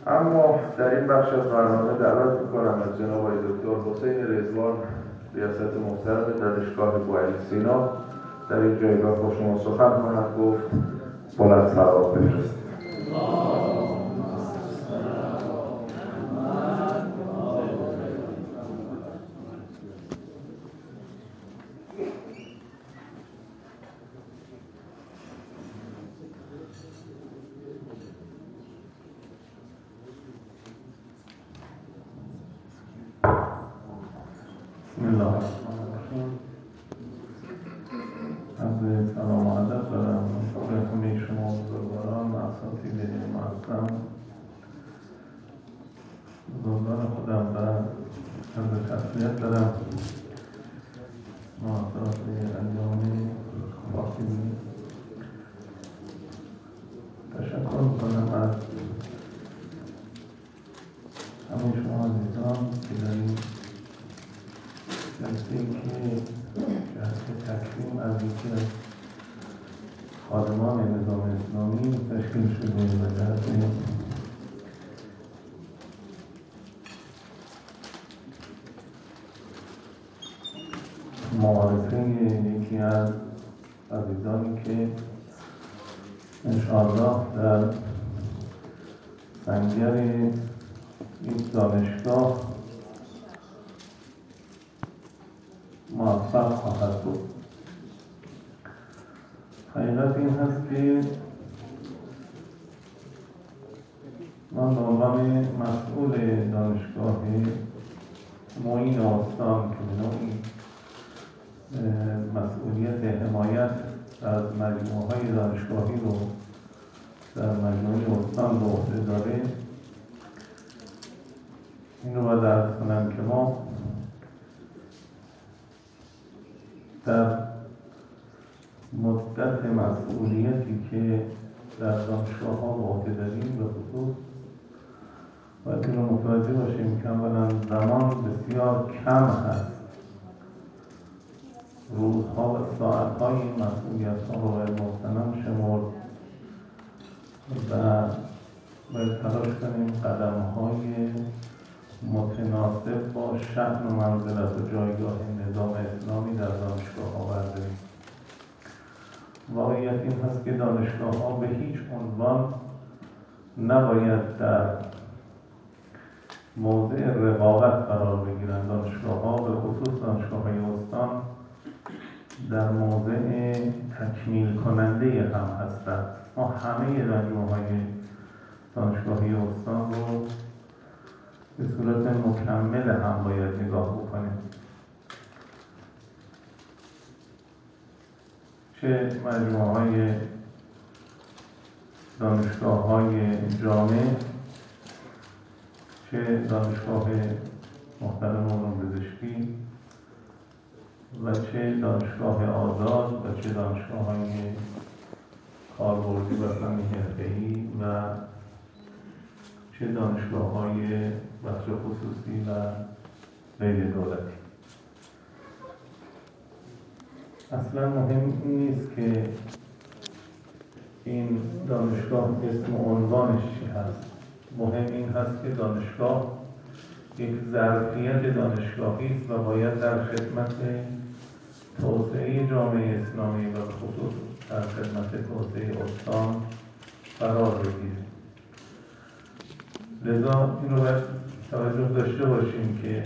اما در این بخش از برنامه دعوت می‌کنم از جناب آقای دکتر حسین رضوان، ریاست محترم دانشگاه بوعلی سینا، در این جایگاه با شما سخن خواهد گفت. بلند صلوات بفرستید. بسم الله الرحمن الرحیم. از سلام و ادب دارم به همه شما بزرگواران و اساتید معظم، بزرگان خودم و از تسلیت دارم معاصرات انجام فاطمی. تشکر میکنم از همه شما عزیزان که در این جلسه‌ای که جلسه تکریم از یکی از خادمان نظام اسلامی تشکیل شده و جهت معارفه یکی از عزیزانی که انشاءالله در سنگر این دانشگاه موفق خواهد بود. حقیقت این هست که من به عنوان مسئول دانشگاه معین استان که به نوعی مسئولیت حمایت از مجموعه‌های دانشگاهی رو در مجموعه استان به عهده داره، این رو باید عرض کنم که ما در مدت مسئولیتی که در دانشگاه‌ها به عهده داریم به خصوص باید این رو متوجه باشیم که اولا زمان بسیار کم هست. روزها و ساعت‌های این مسئولیت‌ها رو باید محترم شمرد و باید تلاش کنیم قدم‌های متناسب با شأن و منزلت و جایگاه نظام اسلامی در دانشگاه‌ها برداریم. واقعیت این هست که دانشگاه‌ها به هیچ عنوان نباید در موضع رقابت قرار بگیرند. دانشگاه‌ها به خصوص دانشگاه‌های استان در موضع تکمیل کننده هم هستند. ما همه مجموعه‌های دانشگاهی استان رو به صورت مکمل هم باید نگاه بکنیم. چه مجموعه‌های دانشگاه‌های جامع، چه دانشگاه محترم علوم پزشکی و چه دانشگاه آزاد و چه دانشگاه‌های کاربردی و فنی حرفه‌ای و چه دانشگاه‌های بخش خصوصی و غیر دولتی. اصلا مهم نیست که این دانشگاه اسم و عنوانش چی هست. مهم این هست که دانشگاه یک ظرفیت دانشگاهی است و باید در خدمت توسعه جامعه اسلامی و خصوص در خدمت توسعه استان قرار بگیرد. لذا این رو باید توجه داشته باشیم که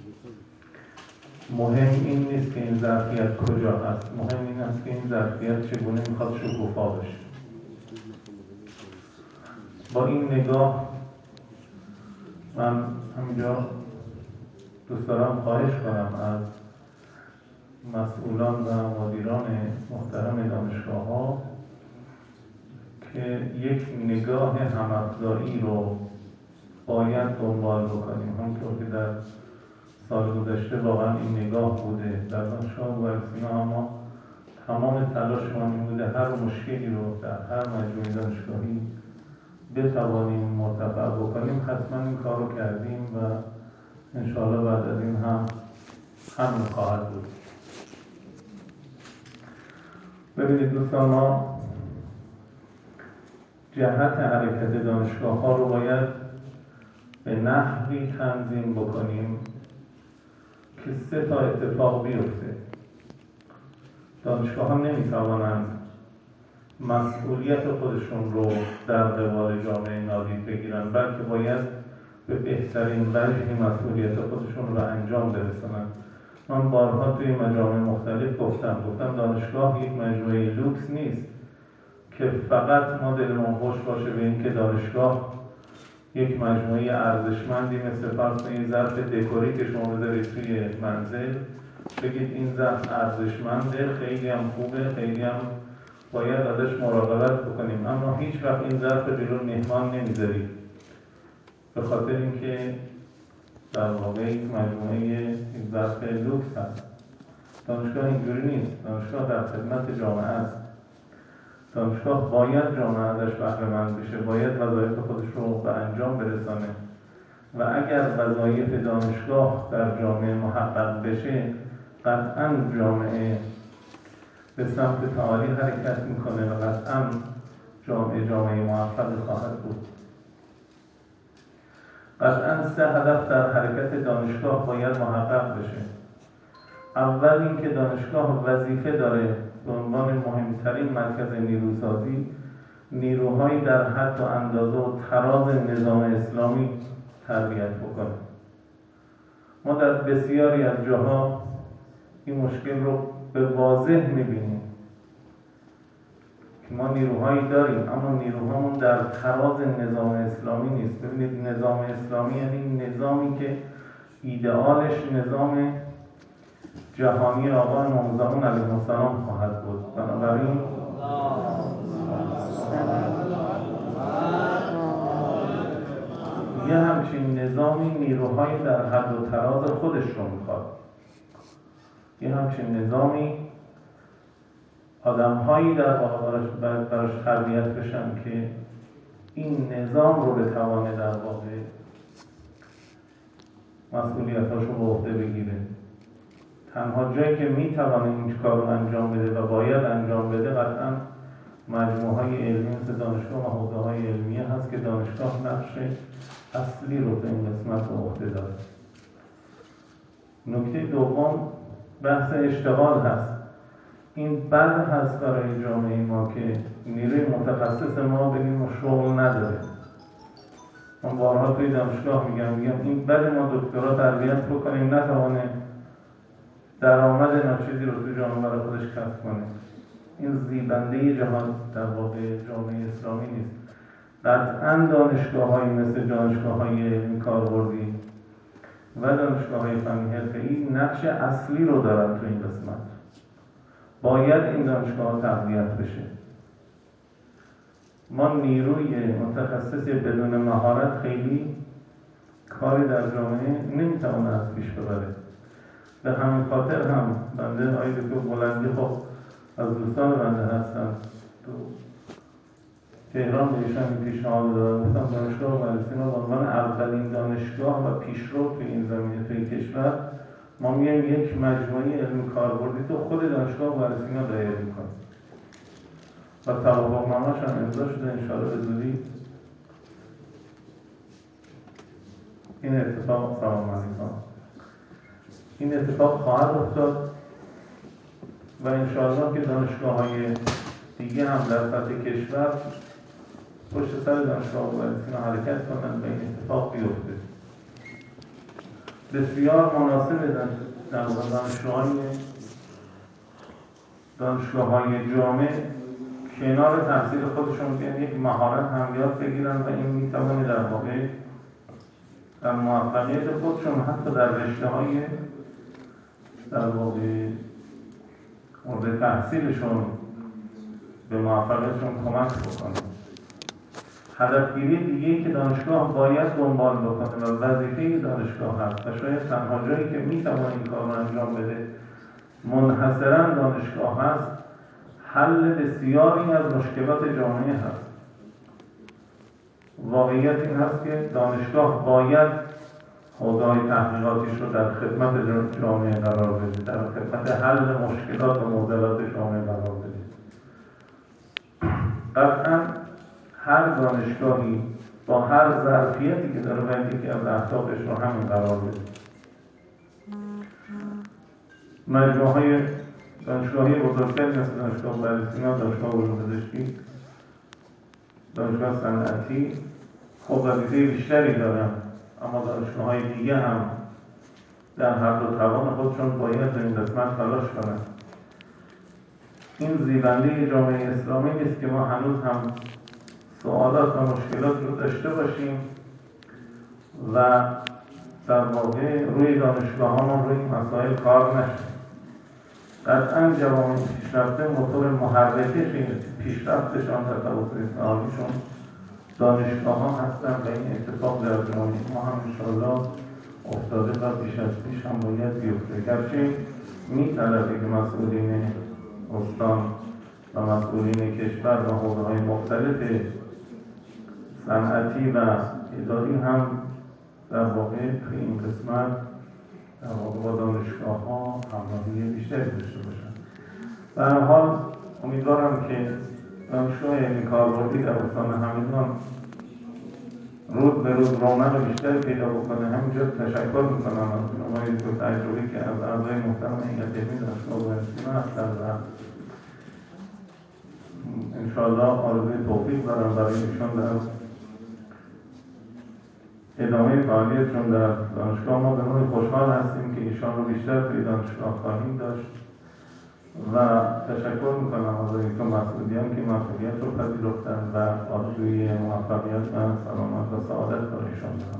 مهم این نیست که این ظرفیت کجا هست، مهم این است که این ظرفیت چگونه میخواد شکوفا بشه. با این نگاه من همینجا دوست دارم خواهش کنم از مسئولان و مدیران محترم دانشگاه‌ها که یک نگاه هم‌افزایی رو باید دنبال بکنیم. همونطور که در سال گذشته واقعا این نگاه بوده در دانشگاه بوعلی سینا، اما تمام تلاشمان این بوده هر مشکلی رو در هر مجموعه دانشگاهی بتوانیم مرتفع بکنیم. حتما این کار رو کردیم و انشاءالله بعد از این هم همین خواهد بود. ببینید دوستان، ما جهت حرکت دانشگاه ها رو باید به نحوی تنظیم بکنیم که 3 تا اتفاق بیفته. دانشگاه‌ها نمیتوانند مسئولیت خودشون رو در قبال جامعه نادید بگیرن، بلکه باید به بهترین وجهی مسئولیت خودشون رو انجام برسونن. من بارها توی مجامع مختلف گفتم دانشگاه یک مجموعه لوکس نیست که فقط ما دلمون خوش باشه به این که دانشگاه یک مجموعه ارزشمندی مثل فرض کنید ظرف دکوری که شما بذارید توی منزل، بگید این ظرف ارزشمنده، خیلی هم خوبه، خیلی هم باید ازش مراقبت بکنیم، اما هیچ وقت این ظرف جلو مهمان نمیذارید، به خاطر اینکه در واقع یک مجموعه ظرف لوکس هست. دانشگاه اینجوری نیست. دانشگاه در خدمت جامعه است. دانشگاه باید جامعه ازش بهره مند بشه، باید وظایف خودش رو به انجام برسانه و اگر وظایف دانشگاه در جامعه محقق بشه، قطعاً جامعه به سمت تعالی حرکت میکنه و قطعاً جامعه موفقی خواهد بود. قطعاً 3 هدف در حرکت دانشگاه باید محقق بشه. اول اینکه دانشگاه وظیفه داره به عنوان مهمترین مرکز نیروسازی نیروهایی در حد و اندازه و تراز نظام اسلامی تربیت بکنه. ما در بسیاری از جاها این مشکل رو به واضح میبینیم که ما نیروهایی داریم اما نیروهامون در تراز نظام اسلامی نیست. ببینید نظام اسلامی یعنی نظامی که ایدئالش نظام جهانی آقا امام زمان علیه السلام خواهد بود. بنابراین یه همچین نظامی نیروهایی در حد و تراز خودش رو میخواد. یه همچین نظامی آدم‌هایی در واقع براش تربیت بشن که این نظام رو بتوانه در واقع مسئولیتاشو به عهده بگیره. تنها جایی که میتوانه این کار رو انجام بده و باید انجام بده قطعا مجموعه‌های علمی مثل دانشگاه و حوزه‌های علمیه هست که دانشگاه نقش اصلی رو به این قسمت به عهده داره. نکته دوم بحث اشتغال هست. این بد هست برای جامعه ما که نیروی متخصص ما ببینیم و شغل نداره. من بارها توی دانشگاه میگم این بد ما دکترا تربیت بکنیم نتوانه درآمد ناچیزی رو تو جامعه برای خودش کسب کنه. این زیبنده جهان در واقع جامعه اسلامی نیست. قطعاً دانشگاه‌هایی مثل دانشگاه‌های علمی کاربردی و دانشگاه‌های فنی حرفه‌ای نقش اصلی رو دارن تو این قسمت. باید این دانشگاه‌ها تقویت بشه. ما نیروی متخصص بدون مهارت خیلی کاری در جامعه نمیتونه از پیش ببره. به همین خاطر هم بنده آقای دکتر بلندی خب از دوستان بنده هستم، تو تهران به ایشان این پیشنهاد دادم، گفتم دانشگاه برسینا به عنوان اولین دانشگاه و پیشرو توی این زمینه توی کشور ما میایم یک مجموعه علمی کاربردی تو خود دانشگاه برسینا دایر میکنیم و توافقنامه‌اش هم امضا شده انشاءالله به زودی این اتفاق سلام علیکم این اتفاق خواهد افتاد و انشاءالله که دانشگاه‌های دیگه هم در سطح کشور پشت سر دانشگاه برسینا حرکت کنند و این اتفاق بیفته. بسیار مناسب در دانشگاه‌های جامع کنار تحصیل خودشون بیان یک مهارت هم یاد بگیرن و این میتونه در واقع در موفقیت خودشون حتی در رشته‌های در واقع مورد تحصیلشون به موفقیتشون کمک بکنه. هدفگیری دیگه‌ای که دانشگاه باید دنبال بکنه و وظیفه دانشگاه هست و شاید تنها جایی که میتونه این کار رو انجام بده منحصراً دانشگاه هست، حل بسیاری از مشکلات جامعه هست. واقعیت این هست که دانشگاه باید حوزه‌های تحقیقاتیش رو در خدمت جامعه قرار بده، در خدمت حل مشکلات و معضلات جامعه قرار بده. قطعاً هر دانشگاهی با هر ظرفیتی که داره باید یکی از اهدافش رو همین قرار بده. مجموعه‌های دانشگاهی بزرگتری مثل دانشگاه برسینا، دانشگاه علوم پزشکی، دانشگاه صنعتی خب وظیفه بیشتری دارن، اما دانشگاه‌های دیگه هم در حد و توان خودشون باید در این قسمت تلاش کنن. این زیبنده جامعه اسلامی نیست که ما هنوز هم سوالات و مشکلات رو داشته باشیم و در واقع روی دانشگاه‌ها روی مسائل کار نشه. قطعاً جوامع پیشرفته موتور محرکش پیشرفتشان در توسط تعالیشون دانشگاه‌ها هستن و این اتفاق در جامعه ما هم انشاءالله افتاده و پیش از پیش هم باید بیفته. گرچه می‌طلبه که مسئولین استان و مسئولین کشور و حوزه‌های مختلف صنعتی و اداری هم در واقع توی این قسمت در واقع با دانشگاه‌ها همراهی بیشتری داشته باشن. به هر حال امیدوارم که دانشگاه علمی کاربردی در استان همدان روز به روز رونق بیشتری پیدا بکنه. همینجا تشکر میکنم از آقای دکتر تجربی که از اعضای محترم هیئت علمی دانشگاه برسینا هستن و انشاءالله آرزوی توفیق دارم برای ایشان در ادامه فعالیتشون در دانشگاه. ما به نوعی خوشحال هستیم که ایشان رو بیشتر توی دانشگاه خواهیم داشت و تشکر میکنم از اینکه مسئولیان که مسئولیت رو پذیرفتن و آرزوی موفقیت و سلامت و سعادت برایشان دارم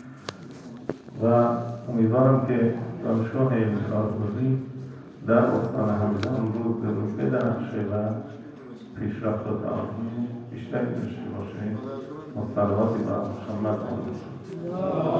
و امیدوارم که دانشگاه علمی کاربردی در استان همدان روز به روز بدرخشه و پیشرفت و تعالی بیشتری داشته باشه. مصلواتی بر محمد